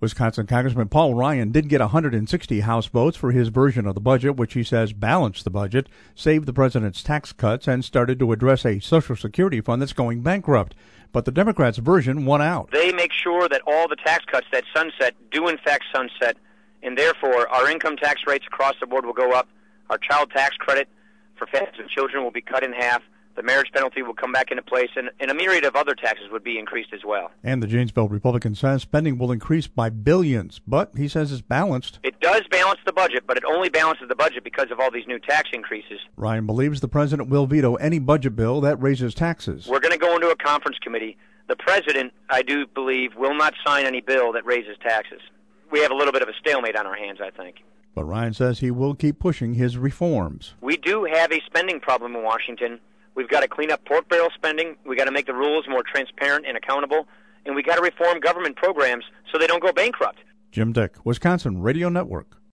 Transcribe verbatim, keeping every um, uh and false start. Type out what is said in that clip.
Wisconsin Congressman Paul Ryan did get one hundred sixty House votes for his version of the budget, which he says balanced the budget, saved the president's tax cuts, and started to address a Social Security fund that's going bankrupt. But the Democrats' version won out. They make sure that all the tax cuts that sunset do in fact sunset, and therefore our income tax rates across the board will go up. Our child tax credit for families with children will be cut in half. The marriage penalty will come back into place, and, and a myriad of other taxes would be increased as well. And the Janesville Republican says spending will increase by billions, but he says it's balanced. It does balance the budget, but it only balances the budget because of all these new tax increases. Ryan believes the president will veto any budget bill that raises taxes. We're going to go into a conference committee. The president, I do believe, will not sign any bill that raises taxes. We have a little bit of a stalemate on our hands, I think. But Ryan says he will keep pushing his reforms. We do have a spending problem in Washington. We've got to clean up pork barrel spending. We've got to make the rules more transparent and accountable. And we've got to reform government programs so they don't go bankrupt. Jim Dick, Wisconsin Radio Network.